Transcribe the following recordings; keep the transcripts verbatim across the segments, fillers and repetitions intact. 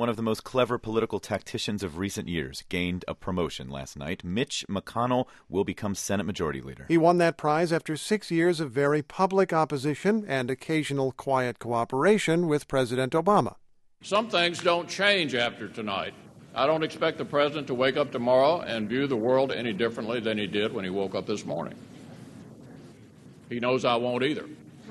one of the most clever political tacticians of recent years, gained a promotion last night. Mitch McConnell will become Senate Majority Leader. He won that prize after six years of very public opposition and occasional quiet cooperation with President Obama. Some things don't change after tonight. I don't expect the president to wake up tomorrow and view the world any differently than he did when he woke up this morning. He knows I won't either.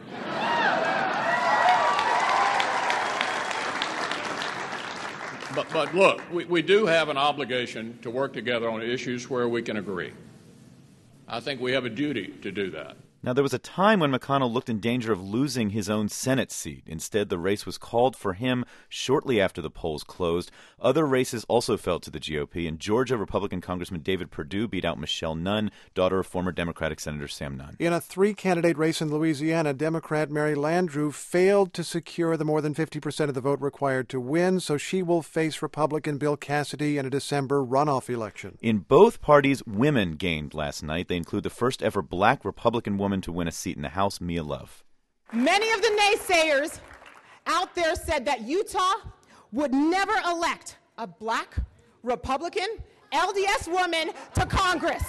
But, but look, we, we do have an obligation to work together on issues where we can agree. I think we have a duty to do that. Now, there was a time when McConnell looked in danger of losing his own Senate seat. Instead, the race was called for him shortly after the polls closed. Other races also fell to the G O P. In Georgia, Republican Congressman David Perdue beat out Michelle Nunn, daughter of former Democratic Senator Sam Nunn. In a three-candidate race in Louisiana, Democrat Mary Landrieu failed to secure the more than fifty percent of the vote required to win, so she will face Republican Bill Cassidy in a December runoff election. In both parties, women gained last night. They include the first ever black Republican woman to win a seat in the House, Mia Love. Many of the naysayers out there said that Utah would never elect a black Republican L D S woman to Congress.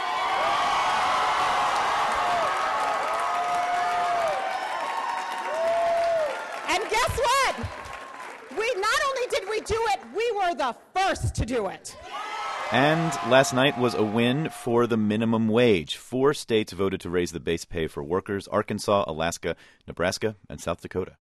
And guess what? We not only did we do it, we were the first to do it. And last night was a win for the minimum wage. Four states voted to raise the base pay for workers: Arkansas, Alaska, Nebraska, and South Dakota.